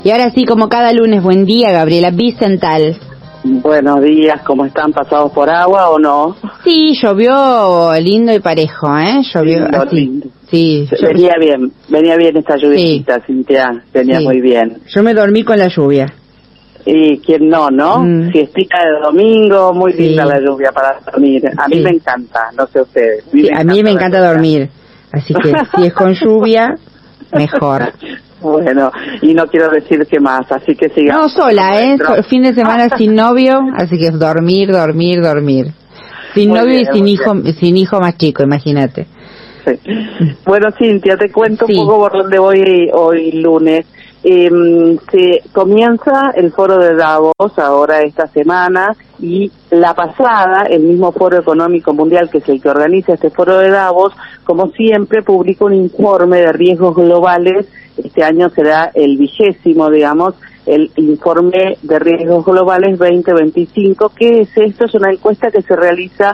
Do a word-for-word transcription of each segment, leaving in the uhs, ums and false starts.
Y ahora sí, como cada lunes, buen día, Gabriela Vicental. Buenos días, ¿cómo están? ¿Pasados por agua o no? Sí, llovió lindo y parejo, ¿eh? Llovió Lindo, así. lindo. Sí. Venía yo... bien, venía bien esta lluviecita, sí. Cintia, venía sí. muy bien. Yo me dormí con la lluvia. Y quién no, ¿no? Mm. Siestita de domingo, muy sí. linda la lluvia para dormir. A mí sí. me encanta, no sé ustedes. A mí, sí, me, a mí me encanta dormir, así que si es con lluvia, mejor. Bueno, y no quiero decir qué más, así que sigamos. No, sola, ¿eh? So, fin de semana sin novio, así que dormir, dormir, dormir. Sin muy novio bien, y sin hijo, bien. sin hijo más chico, imagínate. Sí. Bueno, Cintia, te cuento sí. un poco por dónde voy hoy lunes. Eh, se comienza el foro de Davos ahora esta semana y la pasada, el mismo Foro Económico Mundial, que es el que organiza este foro de Davos, como siempre publica un informe de riesgos globales. Este año será el vigésimo, digamos, el informe de riesgos globales veinte veinticinco. ¿Qué es esto? Es una encuesta que se realiza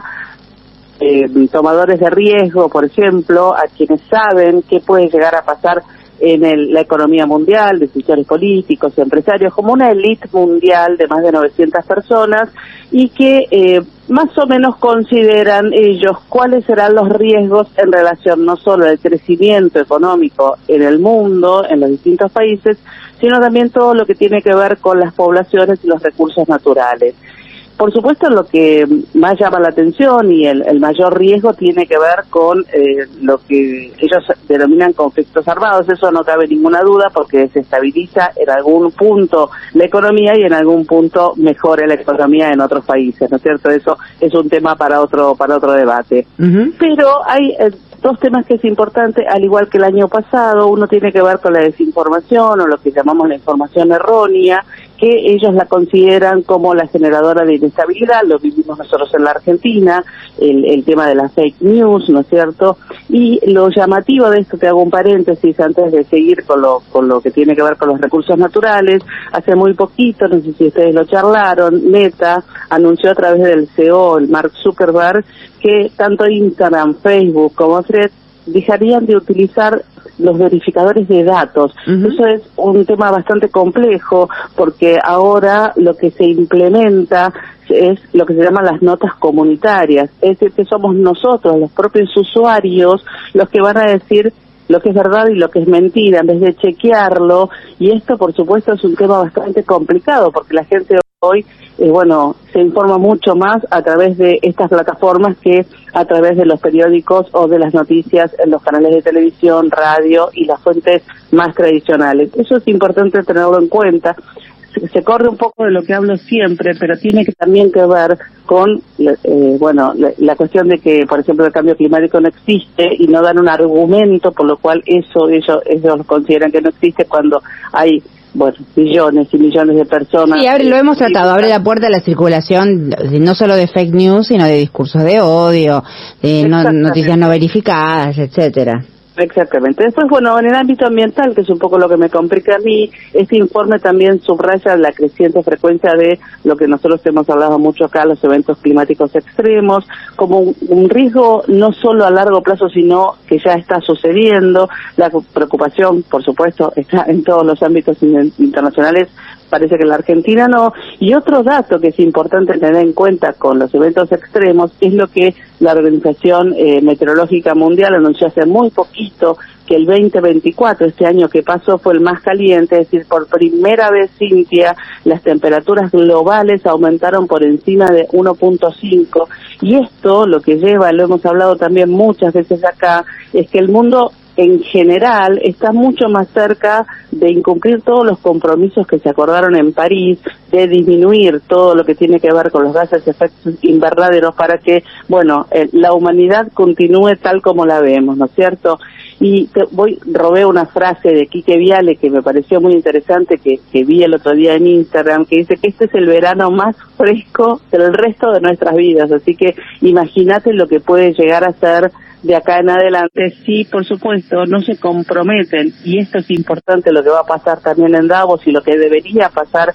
eh, tomadores de riesgo, por ejemplo, a quienes saben qué puede llegar a pasar en el, la economía mundial, decisores políticos, empresarios, como una élite mundial de más de novecientas personas y que eh, más o menos consideran ellos cuáles serán los riesgos en relación no solo al crecimiento económico en el mundo, en los distintos países, sino también todo lo que tiene que ver con las poblaciones y los recursos naturales. Por supuesto, lo que más llama la atención y el, el mayor riesgo tiene que ver con eh, lo que ellos denominan conflictos armados. Eso no cabe ninguna duda porque desestabiliza en algún punto la economía y en algún punto mejora la economía en otros países, ¿no es cierto? Eso es un tema para otro para otro debate. Uh-huh. Pero hay eh, dos temas que es importante, al igual que el año pasado. Uno tiene que ver con la desinformación o lo que llamamos la información errónea, que ellos la consideran como la generadora de inestabilidad. Lo vivimos nosotros en la Argentina, el, el tema de las fake news, ¿no es cierto? Y lo llamativo de esto, te hago un paréntesis antes de seguir con lo, con lo que tiene que ver con los recursos naturales. Hace muy poquito, no sé si ustedes lo charlaron, Meta anunció a través del C E O, el Mark Zuckerberg, que tanto Instagram, Facebook como Threads dejarían de utilizar los verificadores de datos. Uh-huh. Eso es un tema bastante complejo porque ahora lo que se implementa es lo que se llaman las notas comunitarias, es decir, que somos nosotros, los propios usuarios, los que van a decir lo que es verdad y lo que es mentira, en vez de chequearlo, y esto por supuesto es un tema bastante complicado porque la gente hoy, eh, bueno, se informa mucho más a través de estas plataformas que a través de los periódicos o de las noticias en los canales de televisión, radio y las fuentes más tradicionales. Eso es importante tenerlo en cuenta. Se, se corre un poco de lo que hablo siempre, pero tiene que también que ver con, eh, bueno, la, la cuestión de que, por ejemplo, el cambio climático no existe y no dan un argumento por lo cual eso ellos, ellos consideran que no existe cuando hay bueno, millones y millones de personas. Sí, abre, lo hemos tratado, abre la puerta a la circulación no solo de fake news, sino de discursos de odio, de no, noticias no verificadas, etcétera. Exactamente. Después, bueno, en el ámbito ambiental, que es un poco lo que me complica a mí, este informe también subraya la creciente frecuencia de lo que nosotros hemos hablado mucho acá, los eventos climáticos extremos, como un, un riesgo no solo a largo plazo, sino que ya está sucediendo. La preocupación, por supuesto, está en todos los ámbitos internacionales, parece que en la Argentina no. Y otro dato que es importante tener en cuenta con los eventos extremos es lo que la Organización eh, Meteorológica Mundial anunció hace muy poquito, que el veinte veinticuatro, este año que pasó, fue el más caliente, es decir, por primera vez, Cintia, las temperaturas globales aumentaron por encima de uno punto cinco, y esto lo que lleva, lo hemos hablado también muchas veces acá, es que el mundo en general está mucho más cerca de incumplir todos los compromisos que se acordaron en París, de disminuir todo lo que tiene que ver con los gases de efecto invernaderos para que, bueno, eh, la humanidad continúe tal como la vemos, ¿no es cierto? Y te voy, robé una frase de Quique Viale que me pareció muy interesante, que, que vi el otro día en Instagram, que dice que este es el verano más fresco del resto de nuestras vidas, así que imagínate lo que puede llegar a ser de acá en adelante. Sí, por supuesto, no se comprometen, y esto es importante, lo que va a pasar también en Davos y lo que debería pasar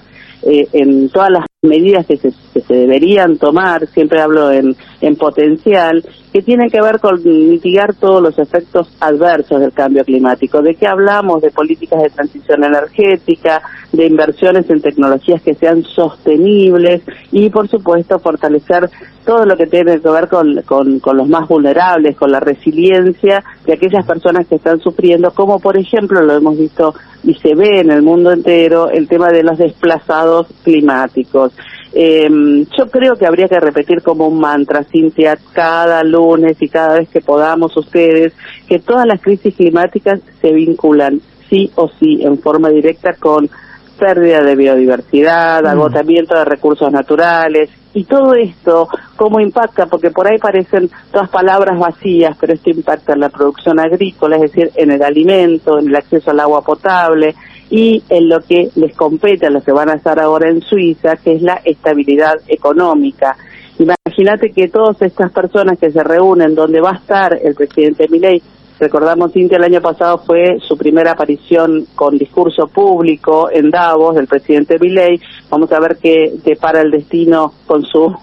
eh, en todas las medidas que se, que se deberían tomar, siempre hablo en, en potencial, que tienen que ver con mitigar todos los efectos adversos del cambio climático. ¿De qué hablamos? De políticas de transición energética, de inversiones en tecnologías que sean sostenibles y, por supuesto, fortalecer todo lo que tiene que ver con, con, con los más vulnerables, con la resiliencia de aquellas personas que están sufriendo, como por ejemplo lo hemos visto y se ve en el mundo entero, el tema de los desplazados climáticos. Eh, yo creo que habría que repetir como un mantra, Cintia, cada lunes y cada vez que podamos ustedes, que todas las crisis climáticas se vinculan sí o sí en forma directa con pérdida de biodiversidad, mm. agotamiento de recursos naturales, y todo esto, ¿cómo impacta? Porque por ahí parecen todas palabras vacías, pero esto impacta en la producción agrícola, es decir, en el alimento, en el acceso al agua potable, y en lo que les compete a los que van a estar ahora en Suiza, que es la estabilidad económica. Imagínate que todas estas personas que se reúnen, donde va a estar el presidente Milei, recordamos, Cintia, el año pasado fue su primera aparición con discurso público en Davos del presidente Milei. Vamos a ver qué depara el destino con su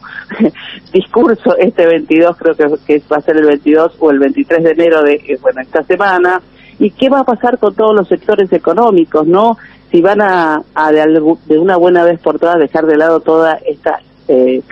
discurso este veintidós, creo que, que va a ser el veintidós o el veintitrés de enero de bueno esta semana. ¿Y qué va a pasar con todos los sectores económicos, no? Si van a, a de, algo, de una buena vez por todas dejar de lado toda esta eh,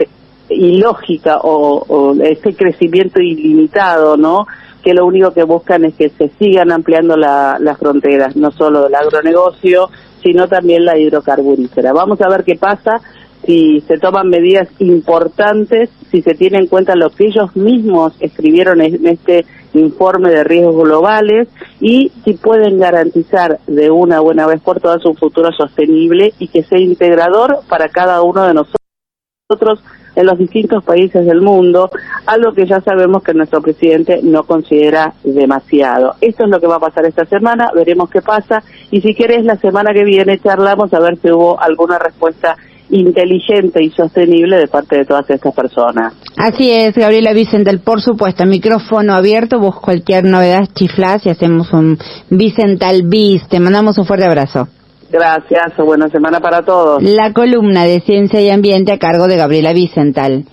ilógica o, o este crecimiento ilimitado, ¿no? Que lo único que buscan es que se sigan ampliando la, las fronteras, no solo del agronegocio, sino también la hidrocarburífera. Vamos a ver qué pasa si se toman medidas importantes, si se tiene en cuenta lo que ellos mismos escribieron en este informe de riesgos globales y si pueden garantizar de una buena vez por todas un futuro sostenible y que sea integrador para cada uno de nosotros en los distintos países del mundo, algo que ya sabemos que nuestro presidente no considera demasiado. Esto es lo que va a pasar esta semana, veremos qué pasa, y si querés la semana que viene charlamos a ver si hubo alguna respuesta inteligente y sostenible de parte de todas estas personas. Así es, Gabriela Wiesenthal, por supuesto, micrófono abierto, vos cualquier novedad chiflás y hacemos un Wiesenthal Bis. Te mandamos un fuerte abrazo. Gracias, buena semana para todos. La columna de Ciencia y Ambiente a cargo de Gabriela Wiesenthal.